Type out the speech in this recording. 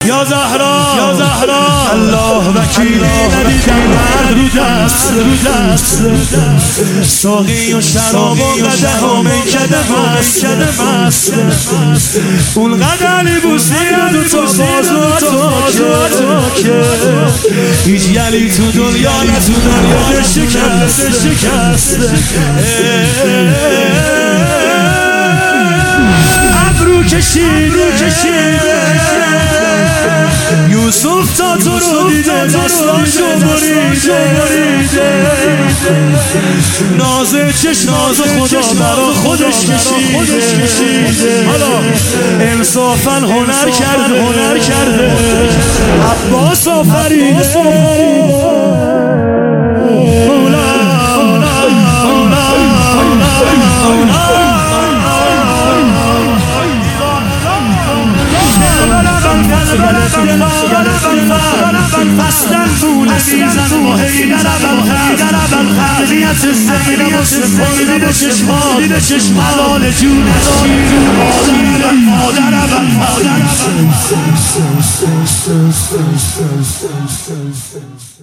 یا زهرا الله وکیلی ندیدم مرد رو دست ساقی و شراب و قدح و میکده مست اون قدر بوسی دو تا بازو تو که هیچ یلی تو دنیا نه تو دنیا شکست ابرو کشیده یوسف تا تو رو دیده دستاشو بریده ناز خدا برا خودش کشیده حالا انصافا هنر کرده عباس آفریده فصلن فول سیزن و هیدر قضیت زمین و سفایده به چشم حلال جون مادر